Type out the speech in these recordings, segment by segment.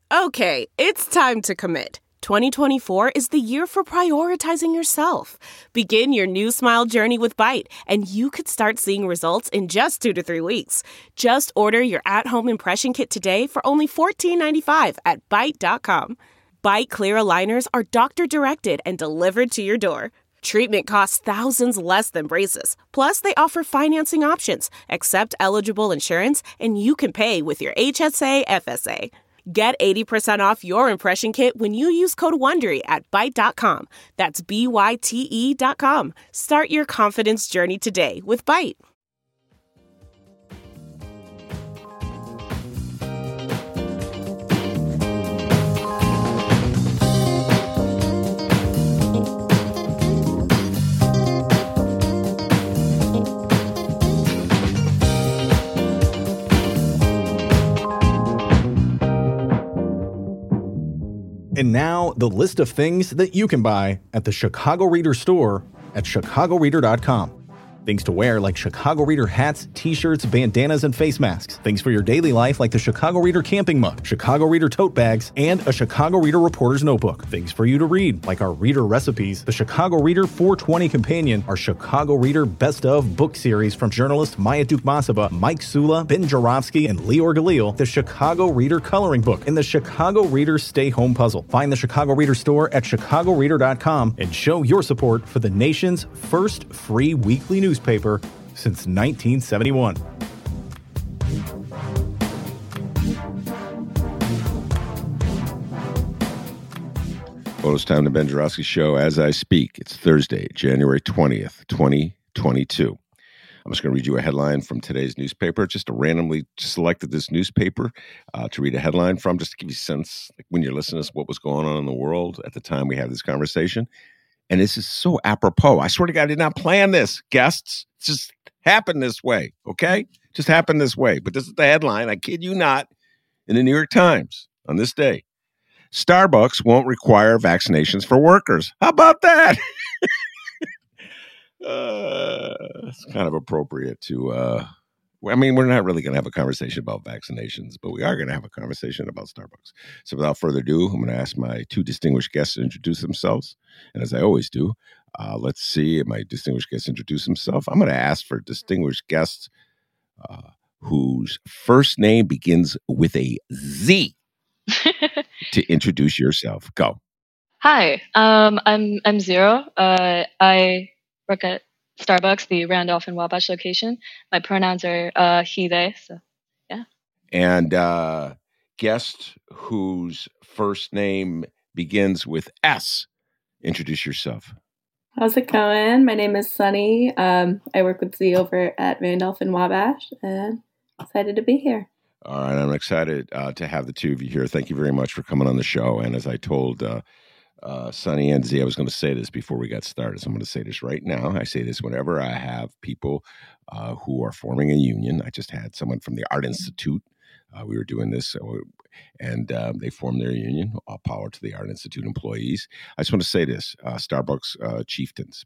Okay, it's time to commit. 2024 is the year for prioritizing yourself. Begin your new smile journey with Byte, and you could start seeing results in just 2 to 3 weeks. Just order your at-home impression kit today for only $14.95 at Byte.com. Byte Clear aligners are doctor-directed and delivered to your door. Treatment costs thousands less than braces. Plus, they offer financing options, accept eligible insurance, and you can pay with your HSA FSA. Get 80% off your impression kit when you use code WONDERY at Byte.com. That's BYTE.com. Start your confidence journey today with Byte. And now, the list of things that you can buy at the Chicago Reader store at chicagoreader.com. Things to wear like Chicago Reader hats, t-shirts, bandanas, and face masks. Things for your daily life like the Chicago Reader camping mug, Chicago Reader tote bags, and a Chicago Reader reporter's notebook. Things for you to read like our Reader recipes, the Chicago Reader 420 Companion, our Chicago Reader Best of book series from journalists Maya Dukmasova, Mike Sula, Ben Jarofsky, and Lior Galil, the Chicago Reader coloring book, and the Chicago Reader Stay Home puzzle. Find the Chicago Reader store at chicagoreader.com and show your support for the nation's first free weekly newspaper since 1971. Well, it's time to Ben Jarofsky Show as I speak. It's Thursday, January 20th, 2022. I'm just going to read you a headline from today's newspaper. Just randomly selected this newspaper to read a headline from, just to give you a sense, like when you're listening to this, what was going on in the world at the time we had this conversation. And this is so apropos. I swear to God, I did not plan this, guests. It just happened this way, okay? Just happened this way. But this is the headline, I kid you not, in the New York Times on this day. Starbucks won't require vaccinations for workers. How about that? It's kind of appropriate to... I mean, we're not really going to have a conversation about vaccinations, but we are going to have a conversation about Starbucks. So without further ado, I'm going to ask my two distinguished guests to introduce themselves. And as I always do, let's see if my distinguished guest introduce himself. I'm going to ask for distinguished guests whose first name begins with a Z to introduce yourself. Go. Hi, I'm Zero. I work at Starbucks, the Randolph and Wabash location. My pronouns are he, they. So, yeah. And guest whose first name begins with S. Introduce yourself. How's it going? My name is Sunny. I work with Z over at Randolph and Wabash, and excited to be here. All right, I'm excited to have the two of you here. Thank you very much for coming on the show. And as I told Sunny and Z, I was going to say this before we got started, so I'm going to say this right now. I say this whenever I have people who are forming a union. I just had someone from the Art Institute. We were doing this, and they formed their union. All power to the Art Institute employees. I just want to say this, Starbucks chieftains.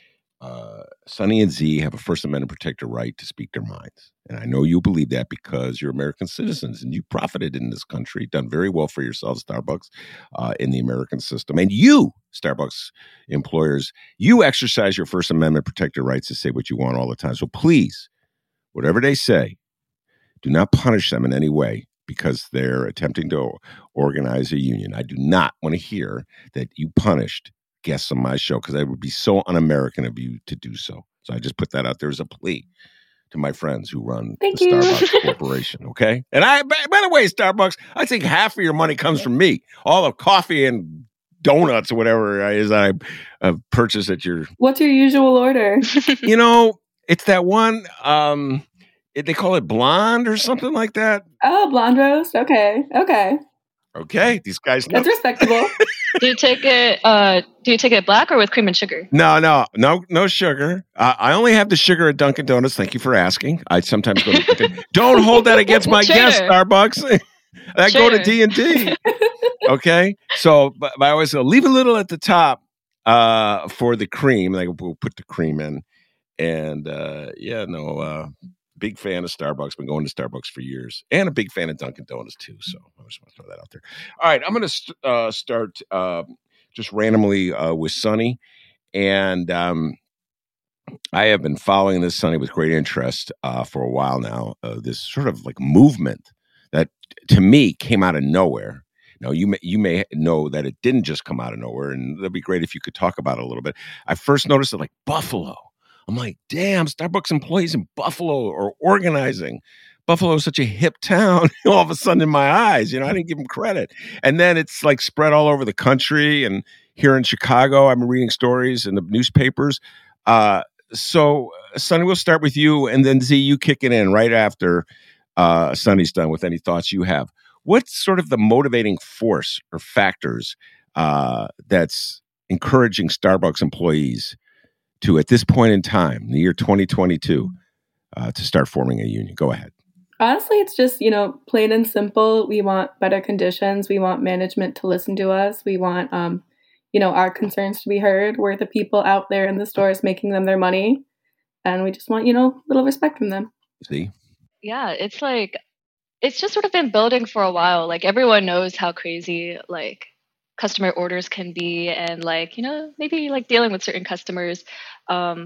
Sunny and Z have a First Amendment protected right to speak their minds. And I know you believe that because you're American citizens and you profited in this country, done very well for yourselves, Starbucks, in the American system. And you, Starbucks employers, you exercise your First Amendment protected rights to say what you want all the time. So please, whatever they say, do not punish them in any way because they're attempting to organize a union. I do not want to hear that you punished guests on my show because it would be so un-American of you to do so. So I just put that out there as a plea to my friends who run the Starbucks Corporation, okay? And by the way, Starbucks, I think half of your money comes from me. All the coffee and donuts or whatever it is I purchase at your... What's your usual order? You know, it's that one... they call it blonde or something like that. Oh, blonde roast? Okay. Okay, these guys know. That's respectable. Do you take it black or with cream and sugar? No sugar. I only have the sugar at Dunkin' Donuts. Thank you for asking. I sometimes go to Dunkin'. Don't hold that against my guest, Starbucks. I go to D&D. Okay, so but I always leave a little at the top for the cream. Like we'll put the cream in, and Big fan of Starbucks. Been going to Starbucks for years, and a big fan of Dunkin' Donuts too. So I just want to throw that out there. All right, I'm going to start just randomly with Sunny, and I have been following this, Sunny, with great interest for a while now. This sort of like movement that, to me, came out of nowhere. Now, you may know that it didn't just come out of nowhere, and that'd be great if you could talk about it a little bit. I first noticed it like Buffalo. I'm like, damn, Starbucks employees in Buffalo are organizing. Buffalo is such a hip town. All of a sudden, in my eyes, I didn't give them credit. And then it's like spread all over the country. And here in Chicago, I've been reading stories in the newspapers. So, Sunny, we'll start with you, and then Z, you kick it in right after Sunny's done with any thoughts you have. What's sort of the motivating force or factors that's encouraging Starbucks employees to, at this point in time, the year 2022, to start forming a union? Go ahead. Honestly, it's just, plain and simple. We want better conditions. We want management to listen to us. We want, our concerns to be heard. We're the people out there in the stores making them their money. And we just want, a little respect from them. See? Yeah, it's just sort of been building for a while. Like, everyone knows how crazy, like, customer orders can be, and like, maybe like dealing with certain customers. But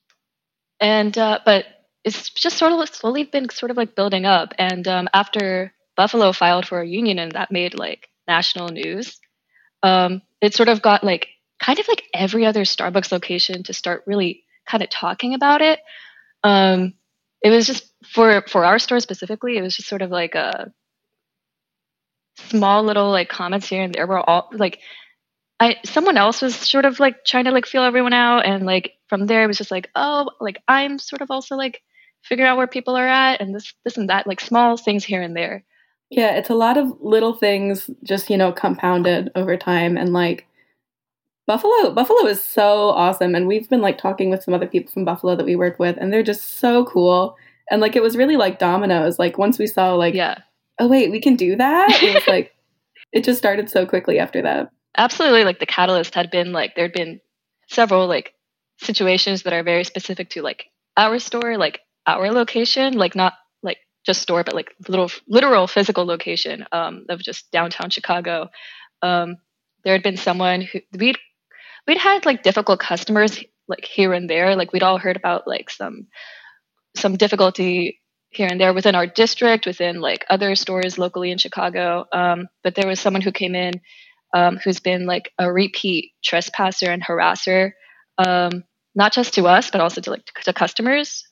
it's just sort of slowly been sort of like building up. And after Buffalo filed for a union and that made like national news, it sort of got like kind of like every other Starbucks location to start really kind of talking about it. It was just for our store specifically, it was just sort of like a small little like comments here and there were all like someone else was sort of like trying to like feel everyone out, and like from there it was just like, oh, like I'm sort of also like figuring out where people are at, and this and that, like small things here and there. Yeah, it's a lot of little things just, compounded over time. And like Buffalo is so awesome. And we've been like talking with some other people from Buffalo that we work with, and they're just so cool. And like it was really like dominoes. Like once we saw like, oh wait, we can do that. It was like it just started so quickly after that. Absolutely. Like the catalyst had been like there'd been several like situations that are very specific to like our store, like our location, like not like just store, but like literal physical location of just downtown Chicago. There had been someone who we'd had like difficult customers like here and there. Like we'd all heard about like some difficulty here and there within our district, within like other stores locally in Chicago. But there was someone who came in who's been like a repeat trespasser and harasser, not just to us, but also to customers.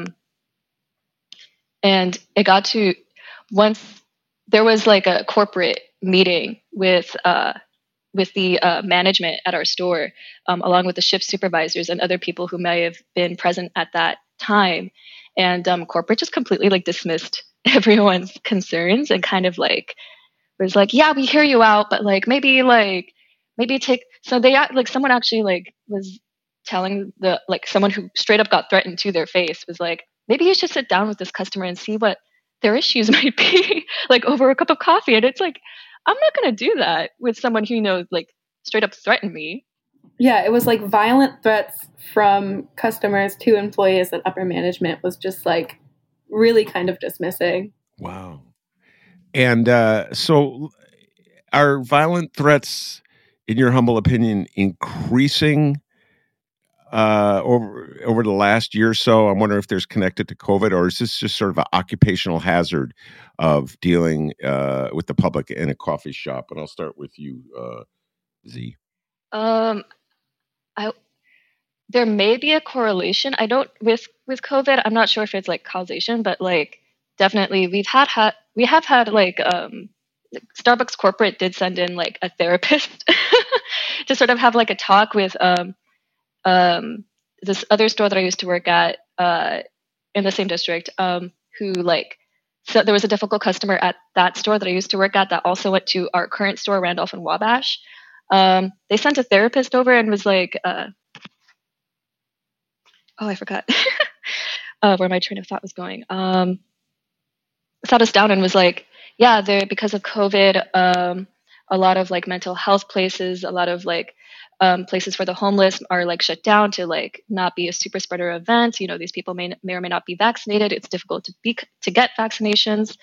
And it got to once there was like a corporate meeting with the management at our store, along with the shift supervisors and other people who may have been present at that time. And corporate just completely like dismissed everyone's concerns and kind of like was like, yeah, we hear you out, but like maybe take. So they like someone actually like was telling the like someone who straight up got threatened to their face was like, maybe you should sit down with this customer and see what their issues might be, like over a cup of coffee. And it's like, I'm not going to do that with someone who like straight up threatened me. Yeah, it was like violent threats from customers to employees that upper management was just like really kind of dismissing. Wow. And so are violent threats, in your humble opinion, increasing over the last year or so? I'm wondering if there's connected to COVID, or is this just sort of an occupational hazard of dealing with the public in a coffee shop? And I'll start with you, Z. There may be a correlation. I don't with COVID. I'm not sure if it's like causation, but like definitely we have had like Starbucks corporate did send in like a therapist to sort of have like a talk with this other store that I used to work at in the same district, who like, so there was a difficult customer at that store that I used to work at that also went to our current store, Randolph and Wabash. They sent a therapist over and was like, I forgot where my train of thought was going. Sat us down and was like, yeah, because of COVID, a lot of like mental health places, a lot of like places for the homeless are like shut down to like not be a super spreader event. You know, these people may or may not be vaccinated. It's difficult to get vaccinations.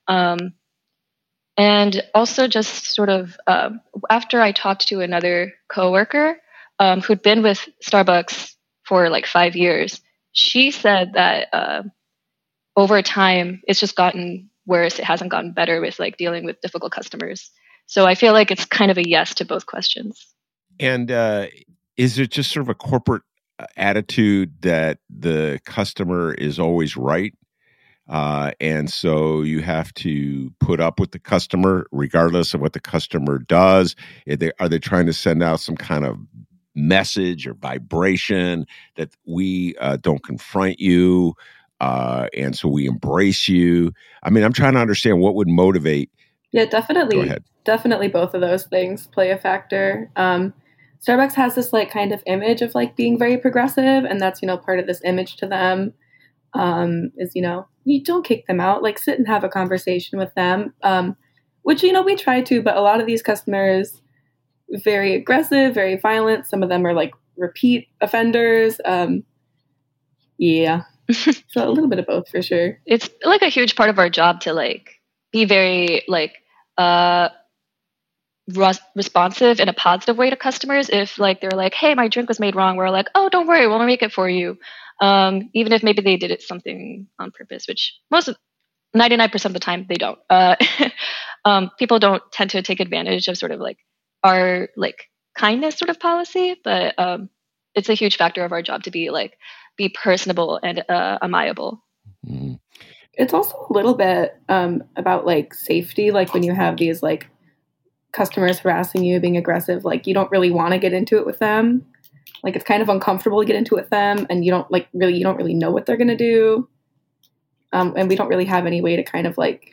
And also just sort of after I talked to another coworker who'd been with Starbucks for like 5 years, she said that over time, it's just gotten worse. It hasn't gotten better with like dealing with difficult customers. So I feel like it's kind of a yes to both questions. And is it just sort of a corporate attitude that the customer is always right? And so you have to put up with the customer regardless of what the customer does? Are they trying to send out some kind of message or vibration that we don't confront you, and so we embrace you? I mean, I'm trying to understand what would motivate. Yeah, definitely. Go ahead. Definitely both of those things play a factor. Starbucks has this like kind of image of like being very progressive, and that's, you know, part of this image to them is, you know, you don't kick them out, like sit and have a conversation with them, which, you know, we try to, but a lot of these customers, very aggressive, very violent. Some of them are like repeat offenders. Yeah. So a little bit of both for sure. It's like a huge part of our job to like be very like responsive in a positive way to customers. If like they're like, hey, my drink was made wrong, we're like, oh, don't worry, we'll make it for you. Even if maybe they did it something on purpose, which 99% of the time they don't. People don't tend to take advantage of sort of like our like kindness sort of policy, but it's a huge factor of our job to be personable and amiable. Mm-hmm. It's also a little bit about like safety. Like when you have these like customers harassing you, being aggressive, like you don't really want to get into it with them. Like it's kind of uncomfortable to get into it with them, and you don't really know what they're going to do. And we don't really have any way to kind of like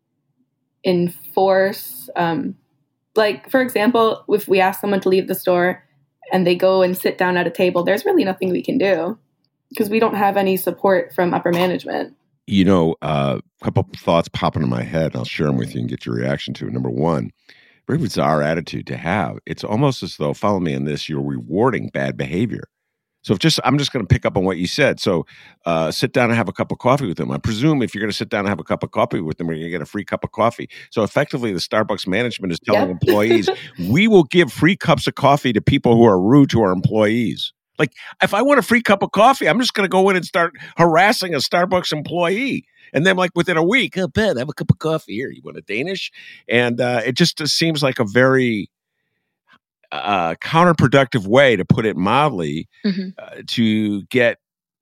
enforce. Like for example, if we ask someone to leave the store and they go and sit down at a table, there's really nothing we can do because we don't have any support from upper management. You know, a couple of thoughts pop into my head, and I'll share them with you and get your reaction to it. Number one, very bizarre attitude to have. It's almost as though, follow me on this, you're rewarding bad behavior. So I'm just going to pick up on what you said. So sit down and have a cup of coffee with them. I presume if you're going to sit down and have a cup of coffee with them, you're going to get a free cup of coffee. So effectively, the Starbucks management is telling employees, we will give free cups of coffee to people who are rude to our employees. Like, if I want a free cup of coffee, I'm just going to go in and start harassing a Starbucks employee. And then, like, within a week, oh, Ben, have a cup of coffee here. You want a Danish? And it just seems like a very counterproductive way, to put it mildly, to get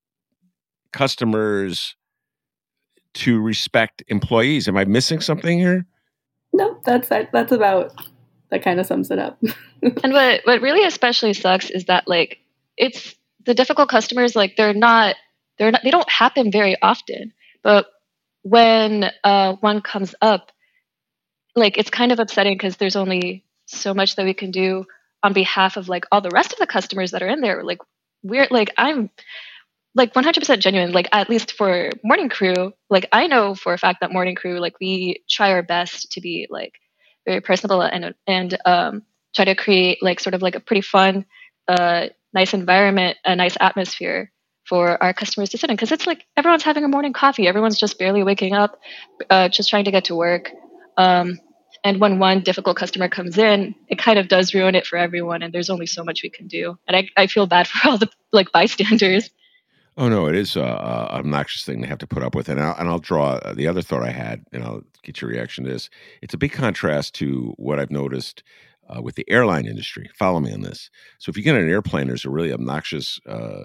customers to respect employees. Am I missing something here? No, that's about, that kind of sums it up. And what really especially sucks is that like it's the difficult customers, like they don't happen very often, but when one comes up, like it's kind of upsetting because there's only so much that we can do on behalf of like all the rest of the customers that are in there. Like I'm like 100% genuine, like at least for Morning Crew, like I know for a fact that Morning Crew, like we try our best to be like very personable and try to create like sort of like a pretty fun, nice environment, a nice atmosphere for our customers to sit in. Cause it's like, everyone's having a morning coffee. Everyone's just barely waking up, just trying to get to work. And when one difficult customer comes in, it kind of does ruin it for everyone. And there's only so much we can do. And I feel bad for all the like bystanders. Oh, no, it is an obnoxious thing to have to put up with. And I'll draw the other thought I had, and I'll get your reaction to this. It's a big contrast to what I've noticed with the airline industry. Follow me on this. So if you get on an airplane, there's a really obnoxious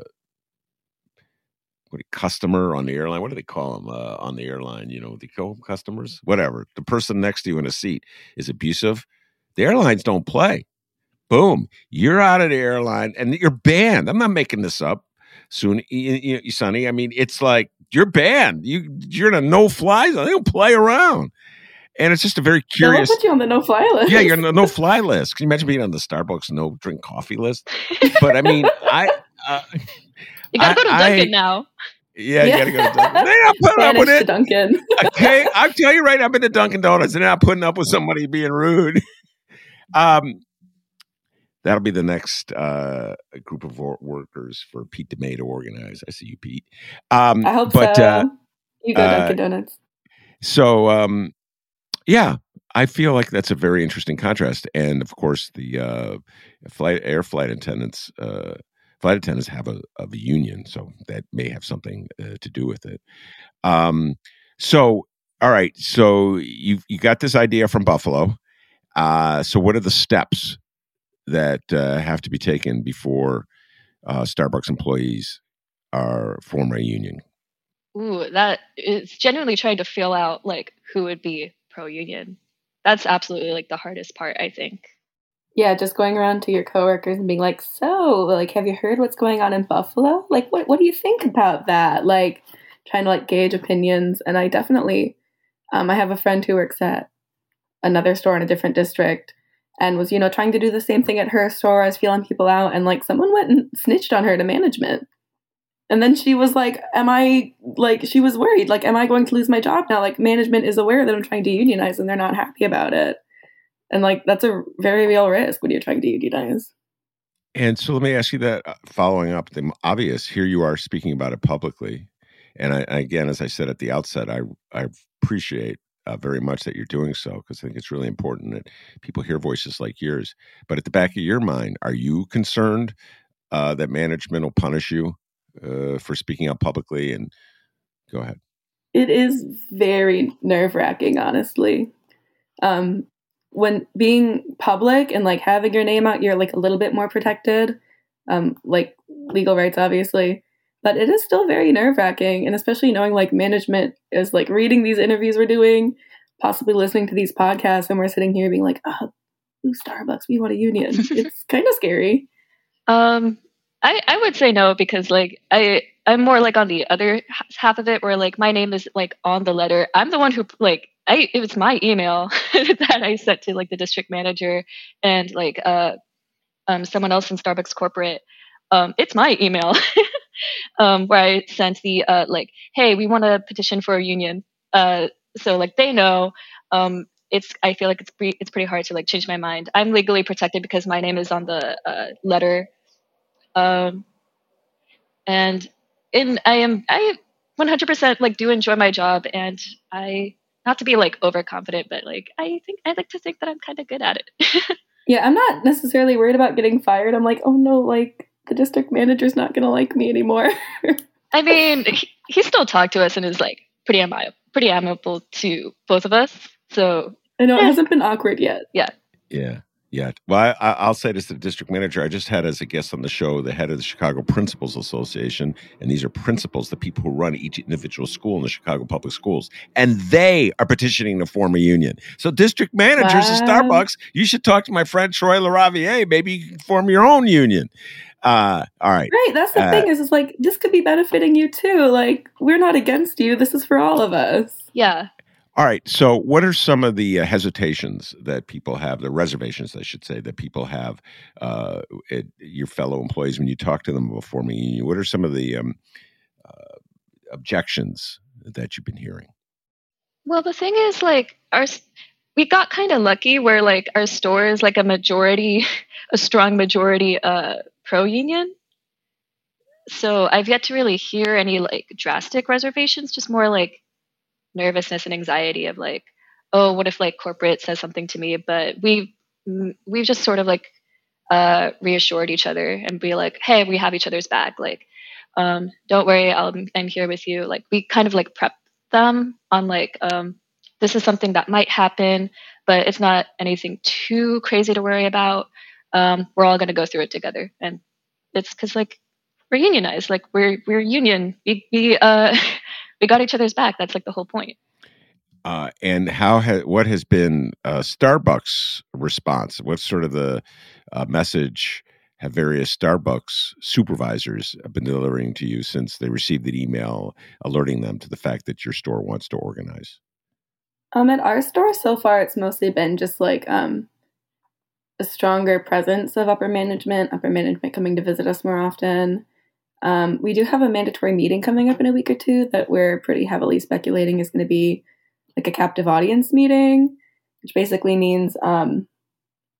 customer on the airline. What do they call them on the airline? You know, they call them customers? Whatever. The person next to you in a seat is abusive. The airlines don't play. Boom. You're out of the airline and you're banned. I'm not making this up. Soon, Sonny, I mean, it's like you're banned. You're in a no-fly zone. They don't play around. And it's just a very curious. They'll put you on the no-fly list. Yeah, you're on the no-fly list. Can you imagine being on the Starbucks no-drink coffee list? But I mean, you gotta go to Dunkin' now. Yeah, you gotta go to Dunkin'. They're not putting up with it. Dunkin'. Okay, I'll tell you right. I've been to Dunkin' Donuts, and they're not putting up with somebody being rude. That'll be the next group of workers for Pete DeMay to organize. I see you, Pete. I hope so. You go, Dunkin' Donuts. So, yeah, I feel like that's a very interesting contrast. And of course, the flight attendants have a union, so that may have something to do with it. So, all right, so you got this idea from Buffalo. So, what are the steps that have to be taken before Starbucks employees form a union? Ooh, that is genuinely trying to feel out like who would be pro-union. That's absolutely like the hardest part, I think. Yeah, just going around to your coworkers and being like, so, like, have you heard what's going on in Buffalo? Like, what do you think about that? Like, trying to like gauge opinions. And I definitely, I have a friend who works at another store in a different district and was, trying to do the same thing at her store as feeling people out. And like someone went and snitched on her to management. And then she was like, she was worried, like, am I going to lose my job now? Like, management is aware that I'm trying to unionize and they're not happy about it. And like, that's a very real risk when you're trying to unionize. And so let me ask you that, following up the obvious, here you are speaking about it publicly. And again, as I said at the outset, I appreciate very much that you're doing so, because I think it's really important that people hear voices like yours. But at the back of your mind, are you concerned that management will punish you for speaking out publicly? And go ahead. It is very nerve-wracking, honestly. When being public and like having your name out, you're like a little bit more protected, like legal rights, obviously. But it is still very nerve-wracking, and especially knowing like management is like reading these interviews we're doing, possibly listening to these podcasts, and we're sitting here being like, "Oh, Starbucks, we want a union." It's kind of scary. I would say no, because like I'm more like on the other half of it, where like my name is like on the letter. I'm the one who like it was my email that I sent to like the district manager and like someone else in Starbucks corporate. It's my email where I sent the like, hey, we want to petition for a union. So like they know. I feel like it's pretty hard to like change my mind. I'm legally protected because my name is on the letter. And I 100% like do enjoy my job, and I, not to be like overconfident, but like I like to think that I'm kind of good at it. Yeah, I'm not necessarily worried about getting fired. I'm like, oh no, like the district manager's not going to like me anymore. I mean, he still talked to us and is like pretty amiable to both of us. So I know it hasn't been awkward yet. Yeah. Well, I'll say this to the district manager. I just had as a guest on the show the head of the Chicago Principals Association, and these are principals, the people who run each individual school in the Chicago Public Schools, and they are petitioning to form a union. So district managers at Starbucks, you should talk to my friend Troy LaRaviere. Maybe you can form your own union. All right. Right. That's the thing is, it's like, this could be benefiting you too. Like, we're not against you. This is for all of us. Yeah. All right. So what are some of the hesitations that people have, the reservations, I should say, that people have, your fellow employees when you talk to them about forming a union? What are some of the objections that you've been hearing? Well, the thing is, like, we got kind of lucky where, like, our store is like a strong majority pro-union. So I've yet to really hear any, like, drastic reservations, just more, like, nervousness and anxiety of like, oh, what if like corporate says something to me? But we've just sort of like reassured each other and be like, hey, we have each other's back. Like, don't worry, I'm here with you. Like, we kind of like prep them on like, this is something that might happen, but it's not anything too crazy to worry about. We're all going to go through it together, and it's because like we're unionized. Like we're union. We got each other's back. That's like the whole point. And what has been Starbucks' response? What's sort of the message have various Starbucks supervisors been delivering to you since they received the email alerting them to the fact that your store wants to organize? At our store so far, it's mostly been just like a stronger presence of upper management coming to visit us more often. We do have a mandatory meeting coming up in a week or two that we're pretty heavily speculating is going to be like a captive audience meeting, which basically means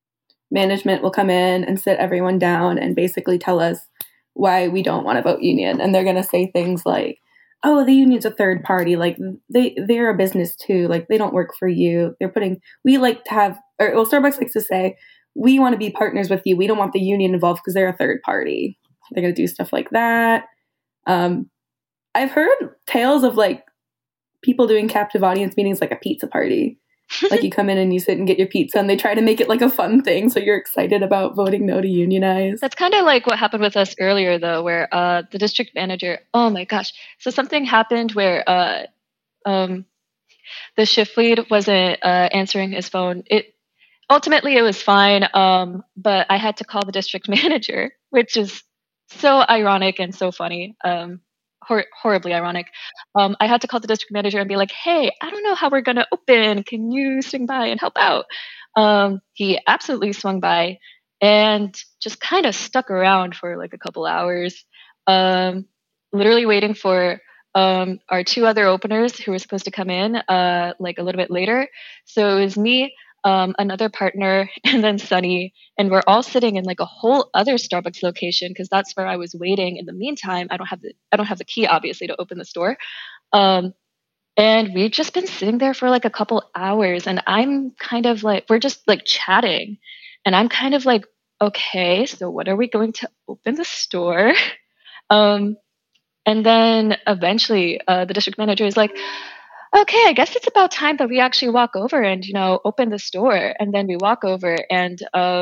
management will come in and sit everyone down and basically tell us why we don't want to vote union. And they're going to say things like, oh, the union's a third party. Like they're a business too. Like they don't work for you. We like to have, Starbucks likes to say, we want to be partners with you. We don't want the union involved because they're a third party. They're going to do stuff like that. I've heard tales of like people doing captive audience meetings like a pizza party. Like you come in and you sit and get your pizza and they try to make it like a fun thing. So you're excited about voting no to unionize. That's kind of like what happened with us earlier though, where the district manager, oh my gosh. So something happened where the shift lead wasn't answering his phone. Ultimately it was fine. But I had to call the district manager, which is so ironic and so funny. Horribly ironic. I had to call the district manager and be like, hey, I don't know how we're going to open. Can you swing by and help out? He absolutely swung by and just kind of stuck around for like a couple hours, literally waiting for our two other openers who were supposed to come in like a little bit later. So it was me, another partner, and then Sunny, and we're all sitting in like a whole other Starbucks location because that's where I was waiting. In the meantime, I don't have the key obviously to open the store, and we've just been sitting there for like a couple hours, and I'm kind of like, we're just like chatting, and I'm kind of like, okay, so what are we going to open the store? And then eventually the district manager is like, okay, I guess it's about time that we actually walk over and, open the store. And then we walk over and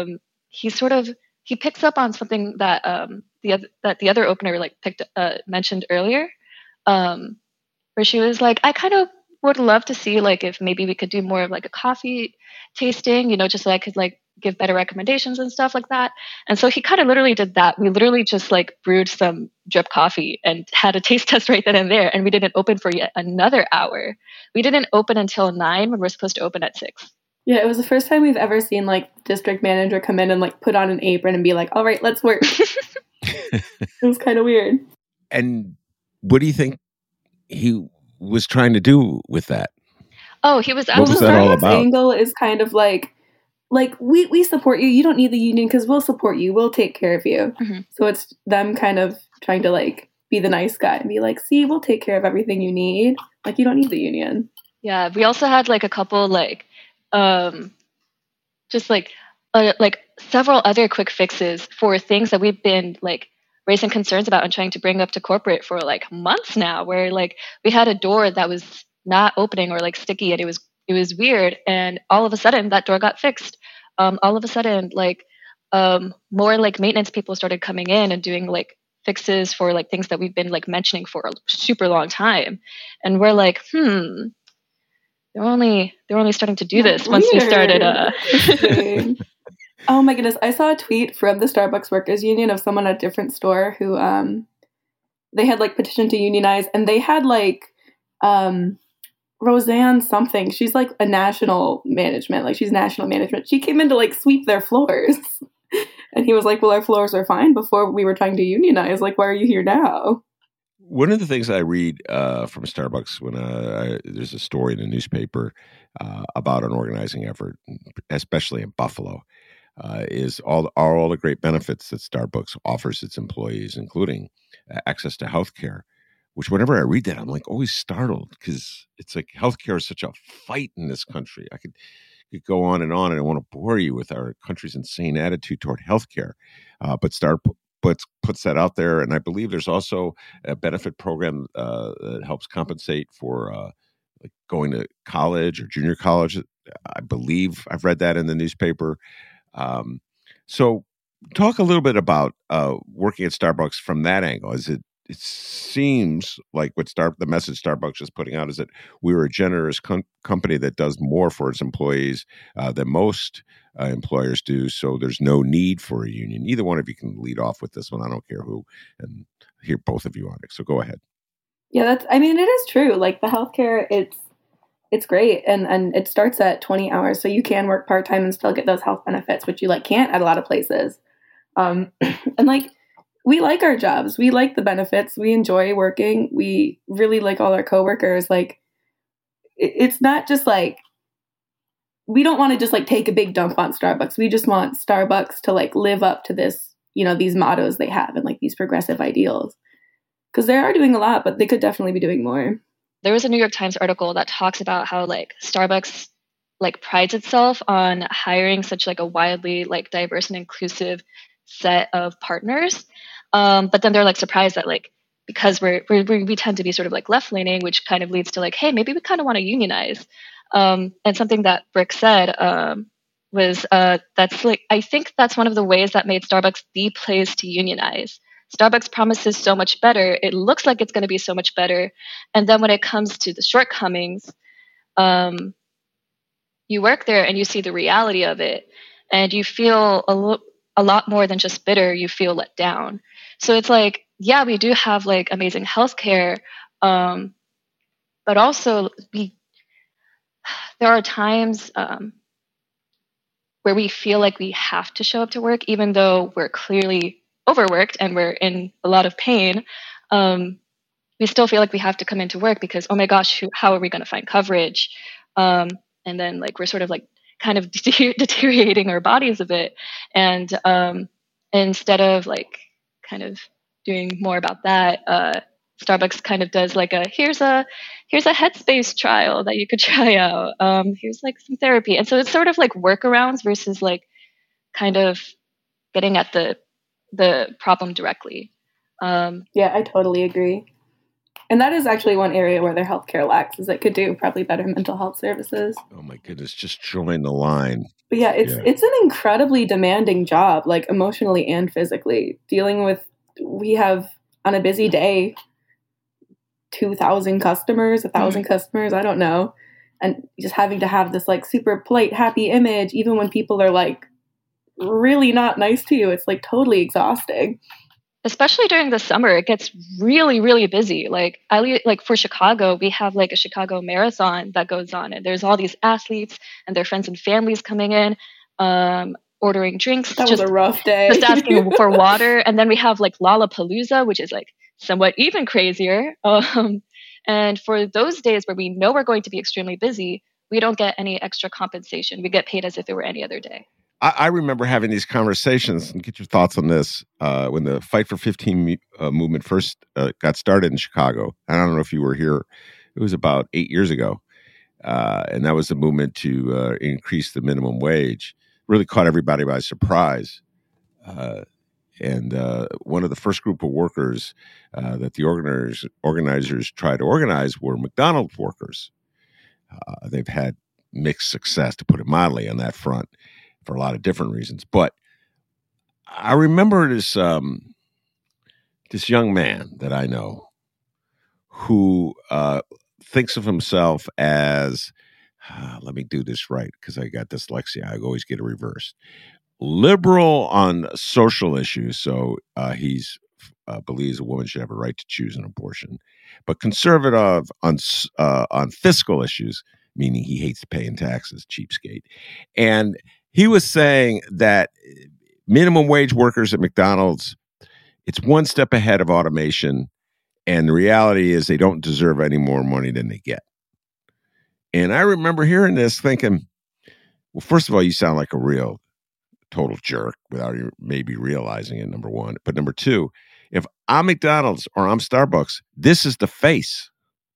he picks up on something that the other opener like mentioned earlier, where she was like, I kind of would love to see like if maybe we could do more of like a coffee tasting, just so I could like give better recommendations and stuff like that. And so he kind of literally did that. We literally just like brewed some drip coffee and had a taste test right then and there. And we didn't open for yet another hour. We didn't open until 9 when we're supposed to open at 6. Yeah, it was the first time we've ever seen like district manager come in and like put on an apron and be like, all right, let's work. It was kind of weird. And what do you think he was trying to do with that? Oh, he was What was that all about? Angle is kind of like we support you. You don't need the union because we'll support you. We'll take care of you. Mm-hmm. So it's them kind of trying to like be the nice guy and be like, see, we'll take care of everything you need. Like you don't need the union. Yeah, we also had like a couple like just like several other quick fixes for things that we've been like raising concerns about and trying to bring up to corporate for like months now, where like we had a door that was not opening or like sticky and it was weird, and all of a sudden that door got fixed. All of a sudden like more like maintenance people started coming in and doing like fixes for like things that we've been like mentioning for a super long time, and we're like they're only starting to do this once we started Oh my goodness, I saw a tweet from the Starbucks Workers Union of someone at a different store who they had like petitioned to unionize, and they had like Roseanne something. She's like a national management. Like she's national management. She came in to like sweep their floors. And he was like, well, our floors are fine before we were trying to unionize. Like, why are you here now? One of the things I read from Starbucks when there's a story in the newspaper about an organizing effort, especially in Buffalo, is all the great benefits that Starbucks offers its employees, including access to healthcare. Which whenever I read that, I'm like always startled because it's like healthcare is such a fight in this country. I could go on, and I don't want to bore you with our country's insane attitude toward healthcare, but Starbucks puts that out there, and I believe there's also a benefit program that helps compensate for like going to college or junior college. I believe I've read that in the newspaper. So, talk a little bit about working at Starbucks from that angle. It seems like the message Starbucks is putting out is that we're a generous company that does more for its employees than most employers do. So there's no need for a union. Either one of you can lead off with this one. I don't care who, and hear both of you on it. So go ahead. Yeah, it is true. Like the healthcare, it's great. And it starts at 20 hours. So you can work part-time and still get those health benefits, which you like can't at a lot of places. And like, we like our jobs. We like the benefits. We enjoy working. We really like all our coworkers. Like, it's not just like we don't want to just like take a big dump on Starbucks. We just want Starbucks to like live up to this, you know, these mottos they have and like these progressive ideals. Because they are doing a lot, but they could definitely be doing more. There was a New York Times article that talks about how like Starbucks like prides itself on hiring such like a widely like diverse and inclusive set of partners. But then they're like surprised that like, because we tend to be sort of like left leaning, which kind of leads to like, hey, maybe we kind of want to unionize. And something that Brick said was that's like, I think that's one of the ways that made Starbucks the place to unionize. Starbucks promises so much better. It looks like it's going to be so much better. And then when it comes to the shortcomings, you work there and you see the reality of it, and you feel a lot more than just bitter. You feel let down. So it's like, yeah, we do have like amazing healthcare, but also there are times where we feel like we have to show up to work, even though we're clearly overworked and we're in a lot of pain. We still feel like we have to come into work because, oh my gosh, how are we going to find coverage? And then like we're sort of like kind of deteriorating our bodies a bit. And instead of like kind of doing more about that, Starbucks kind of does like here's a Headspace trial that you could try out. Here's like some therapy. And so it's sort of like workarounds versus like kind of getting at the problem directly. Yeah, I totally agree. And that is actually one area where their healthcare lacks, is it could do probably better mental health services. Oh my goodness, just join the line. But yeah, it's an incredibly demanding job, like emotionally and physically. Dealing with, we have on a busy day 2,000 customers, 1,000 customers, I don't know. And just having to have this like super polite, happy image, even when people are like really not nice to you, it's like totally exhausting. Especially during the summer, it gets really, really busy. Like for Chicago, we have like a Chicago marathon that goes on, and there's all these athletes and their friends and families coming in, ordering drinks. That was a rough day. Just asking for water. And then we have like Lollapalooza, which is like somewhat even crazier. And for those days where we know we're going to be extremely busy, we don't get any extra compensation. We get paid as if it were any other day. I remember having these conversations, and get your thoughts on this, when the Fight for 15 movement first got started in Chicago. I don't know if you were here. It was about 8 years ago. And that was the movement to increase the minimum wage. Really caught everybody by surprise. And one of the first group of workers that the organizers tried to organize were McDonald's workers. They've had mixed success, to put it mildly, on that front, for a lot of different reasons. But I remember this young man that I know who thinks of himself as, let me do this right because I got dyslexia. I always get it reversed. Liberal on social issues. So he's believes a woman should have a right to choose an abortion, but conservative on fiscal issues, meaning he hates paying taxes, cheapskate. And he was saying that minimum wage workers at McDonald's, it's one step ahead of automation. And the reality is they don't deserve any more money than they get. And I remember hearing this thinking, well, first of all, you sound like a real total jerk without you maybe realizing it, number one. But number two, if I'm McDonald's or I'm Starbucks, this is the face.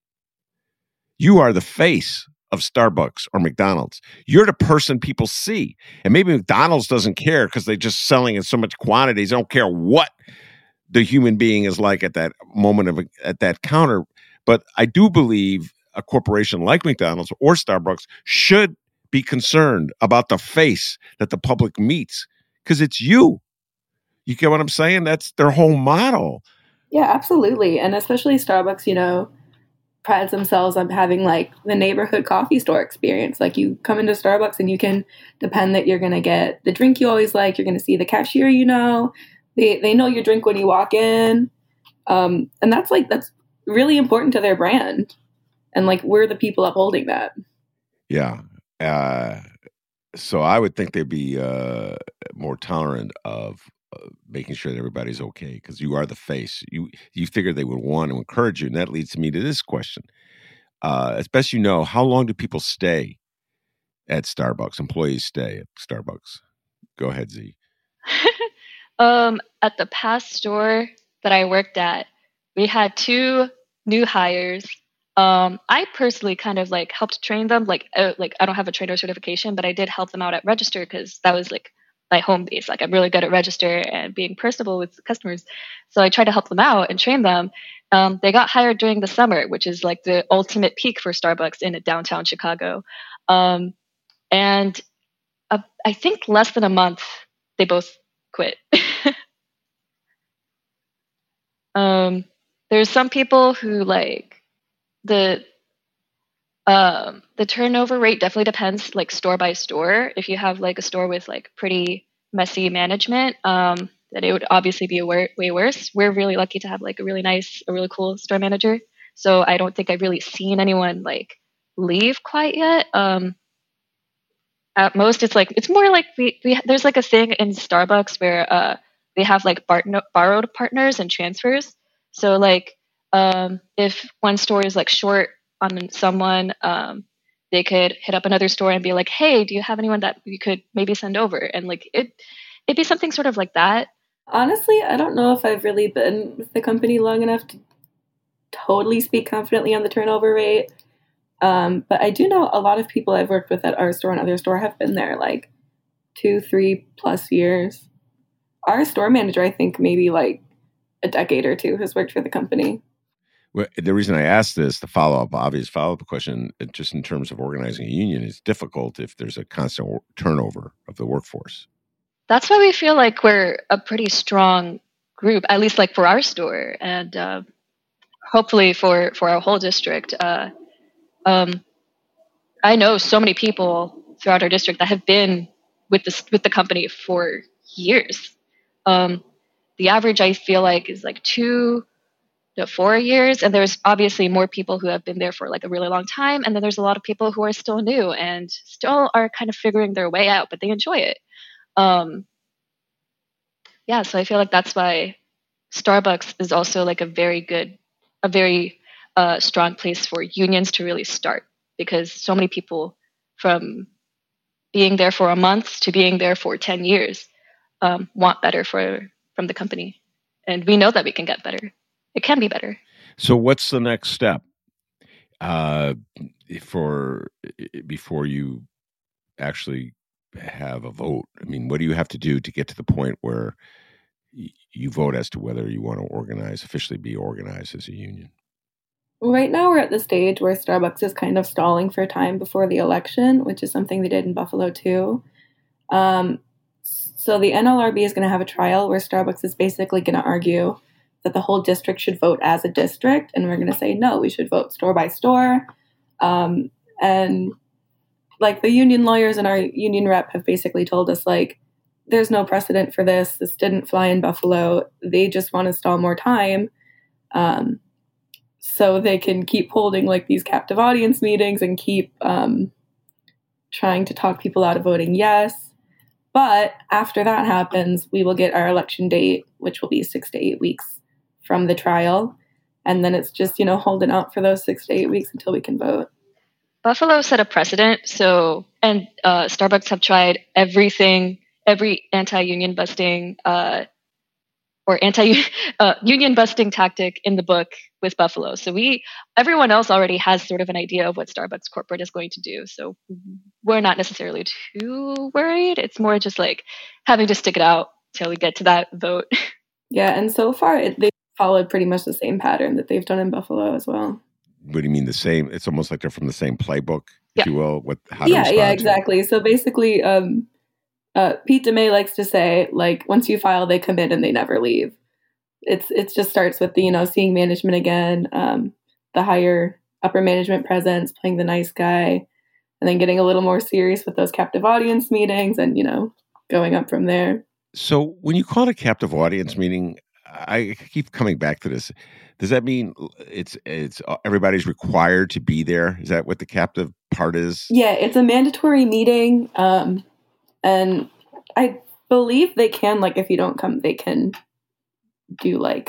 You are the face of Starbucks or McDonald's. You're the person people see. And maybe McDonald's doesn't care because they're just selling in so much quantities. They don't care what the human being is like at that moment at that counter. But I do believe a corporation like McDonald's or Starbucks should be concerned about the face that the public meets, because it's you. You get what I'm saying? That's their whole model. Yeah, absolutely. And especially Starbucks, you know, prides themselves on having like the neighborhood coffee store experience. Like you come into Starbucks and you can depend that you're going to get the drink you always like. You're going to see the cashier, you know, they know your drink when you walk in. And that's really important to their brand. And like, we're the people upholding that. Yeah. So I would think they'd be more tolerant of making sure that everybody's okay, because you are the face. You figure they would want to encourage you, and that leads me to this question. As best you know, how long do people stay at Starbucks? Employees stay at Starbucks. Go ahead, Z. At the past store that I worked at, we had 2 new hires. I personally kind of like helped train them. Like I don't have a trainer certification, but I did help them out at Register because that was like my home base. Like I'm really good at Register and being personable with customers. So I tried to help them out and train them. They got hired during the summer, which is like the ultimate peak for Starbucks in downtown Chicago. And I think less than a month, they both quit. There's some people who like the turnover rate definitely depends like store by store. If you have like a store with like pretty messy management, then it would obviously be way worse. We're really lucky to have like a really cool store manager. So I don't think I've really seen anyone like leave quite yet. At most, it's more like there's like a thing in Starbucks where they have like borrowed partners and transfers. So like if one store is like short on someone, they could hit up another store and be like, "Hey, do you have anyone that you could maybe send over?" And like it'd be something sort of like that. Honestly, I don't know if I've really been with the company long enough to totally speak confidently on the turnover rate. But I do know a lot of people I've worked with at our store and other store have been there like 2-3+ years. Our store manager, I think maybe like a decade or 2 has worked for the company. Well, the reason I asked this, the obvious follow-up question, just in terms of organizing a union, is difficult if there's a constant turnover of the workforce. That's why we feel like we're a pretty strong group, at least like for our store, and hopefully for our whole district. I know so many people throughout our district that have been with the company for years. The average I feel like is like 2 to 4 years, and there's obviously more people who have been there for like a really long time, and then there's a lot of people who are still new and still are kind of figuring their way out, but they enjoy it. Yeah, so I feel like that's why Starbucks is also like a very strong place for unions to really start, because so many people from being there for a month to being there for 10 years want better from the company. And we know that we can get better. It can be better. So what's the next step before you actually have a vote? I mean, what do you have to do to get to the point where you vote as to whether you want to officially be organized as a union? Right now we're at the stage where Starbucks is kind of stalling for time before the election, which is something they did in Buffalo too. So the NLRB is going to have a trial where Starbucks is basically going to argue that the whole district should vote as a district, and we're going to say, no, we should vote store by store. And like the union lawyers and our union rep have basically told us, like, there's no precedent for this. This didn't fly in Buffalo. They just want to stall more time so they can keep holding like these captive audience meetings and keep trying to talk people out of voting yes. But after that happens, we will get our election date, which will be 6 to 8 weeks from the trial. And then it's just, holding out for those 6 to 8 weeks until we can vote. Buffalo set a precedent. And Starbucks have tried every anti-union busting or anti-union busting tactic in the book with Buffalo. So everyone else already has sort of an idea of what Starbucks corporate is going to do. So we're not necessarily too worried. It's more just like having to stick it out till we get to that vote. Yeah, and so far they've followed pretty much the same pattern that they've done in Buffalo as well. What do you mean the same? It's almost like they're from the same playbook, if you will. Yeah, exactly. So basically, Pete DeMay likes to say, like, once you file, they commit and they never leave. It just starts with the seeing management again, the higher upper management presence, playing the nice guy, and then getting a little more serious with those captive audience meetings, and going up from there. So when you call it a captive audience meeting, I keep coming back to this. Does that mean it's everybody's required to be there? Is that what the captive part is? Yeah, it's a mandatory meeting, and I believe they can, like, if you don't come, they can do like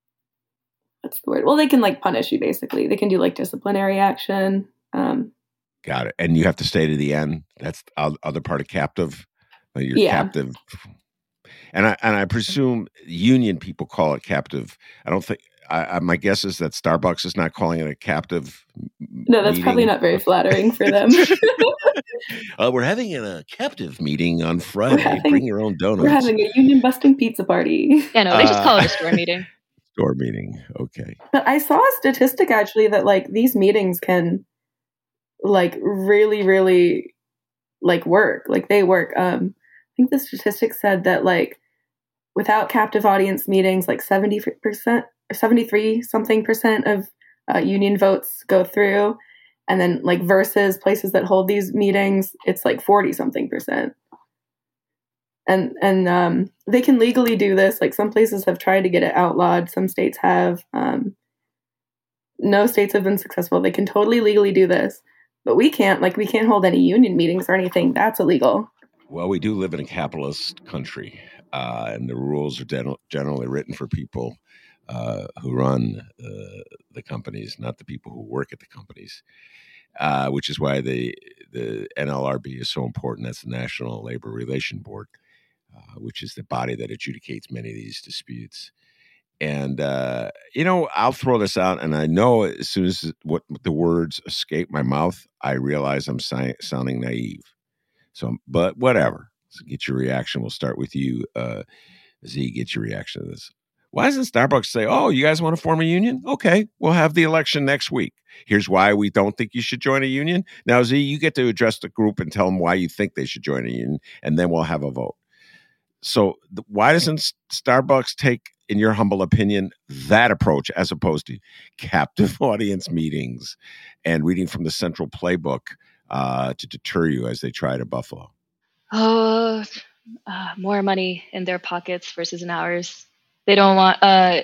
what's the word? Well, they can like punish you basically. They can do like disciplinary action. Got it. And you have to stay to the end. That's the other part of captive. You're captive. And I presume union people call it captive. I don't think. My guess is that Starbucks is not calling it a captive. No, that's probably not very flattering for them. We're having a captive meeting on Friday. Bring your own donuts. We're having a union busting pizza party. Yeah, no, they just call it a store meeting. Store meeting. Okay. But I saw a statistic actually that like these meetings can like really, really like work. Like they work. I think the statistic said that like without captive audience meetings, like 70% or 73 something percent of union votes go through. And then like versus places that hold these meetings, it's like 40 something percent. And they can legally do this. Like some places have tried to get it outlawed. Some states have. No states have been successful. They can totally legally do this. But we can't. Like we can't hold any union meetings or anything. That's illegal. Well, we do live in a capitalist country. And the rules are generally written for people who run the companies, not the people who work at the companies, which is why the NLRB is so important. That's the National Labor Relations Board, which is the body that adjudicates many of these disputes. And, I'll throw this out, and I know as soon as the words escape my mouth, I realize I'm sounding naive. But whatever. So get your reaction. We'll start with you, Z. Get your reaction to this. Why doesn't Starbucks say, "Oh, you guys want to form a union? Okay, we'll have the election next week. Here's why we don't think you should join a union." Now, Z, you get to address the group and tell them why you think they should join a union, and then we'll have a vote. So why doesn't Starbucks take, in your humble opinion, that approach as opposed to captive audience meetings and reading from the central playbook to deter you as they try to Buffalo? Oh, more money in their pockets versus in ours. They don't want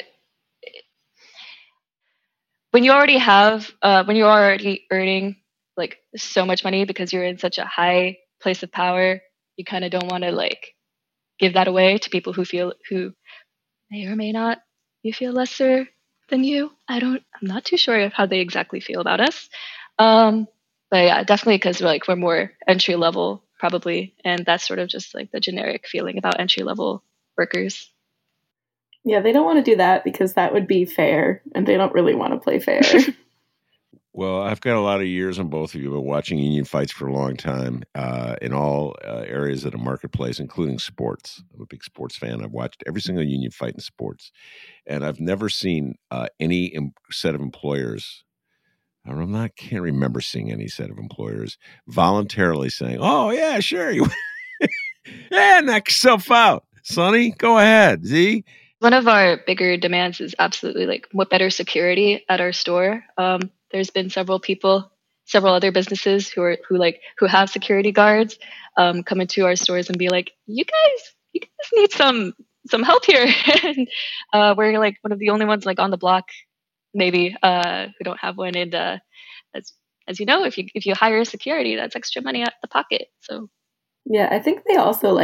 when you're already earning like so much money because you're in such a high place of power, you kind of don't want to like give that away to people who may or may not you feel lesser than you. I'm not too sure how they exactly feel about us. But yeah, definitely because we're more entry level probably, and that's sort of just like the generic feeling about entry level workers. Yeah, they don't want to do that because that would be fair, and they don't really want to play fair. Well, I've got a lot of years on both of you. I've been watching union fights for a long time in all areas of the marketplace, including sports. I'm a big sports fan. I've watched every single union fight in sports, and I've never seen any set of employers. Can't remember seeing any set of employers voluntarily saying, "Oh yeah, sure, yeah, knock yourself out, Sonny. Go ahead, Z." One of our bigger demands is absolutely like better security at our store. There's been several other businesses who have security guards come into our stores and be like, you guys need some help here. And we're like one of the only ones like on the block, maybe, who don't have one. And as you know, if you hire security, that's extra money out the pocket. So yeah, I think they also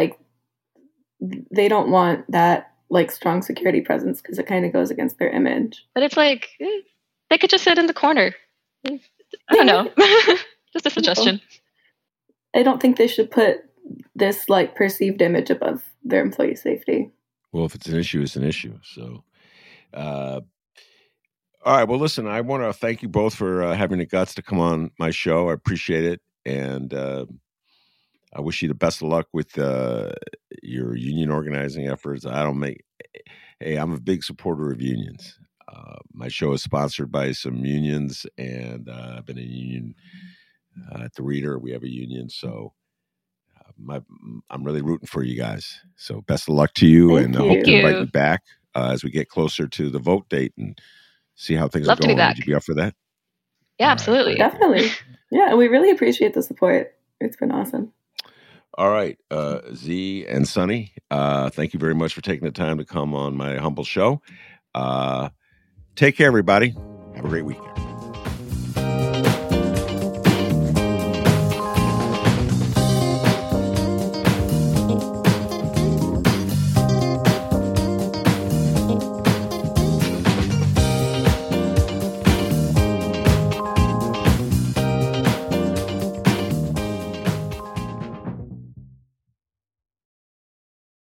they don't want that like strong security presence because it kind of goes against their image. But it's like they could just sit in the corner. I don't know. Just a suggestion. I don't think they should put this like perceived image above their employee safety. Well, if it's an issue, it's an issue. So, all right. Well, listen, I want to thank you both for having the guts to come on my show. I appreciate it. And I wish you the best of luck with your union organizing efforts. I'm a big supporter of unions. My show is sponsored by some unions, and I've been in a union at the Reader. We have a union, so I'm really rooting for you guys. So best of luck to you, and I hope to invite you back as we get closer to the vote date and see how things are going. Would you be up for that? Yeah, absolutely. Definitely. Yeah, and we really appreciate the support. It's been awesome. All right, Z and Sonny, thank you very much for taking the time to come on my humble show. Take care, everybody. Have a great weekend.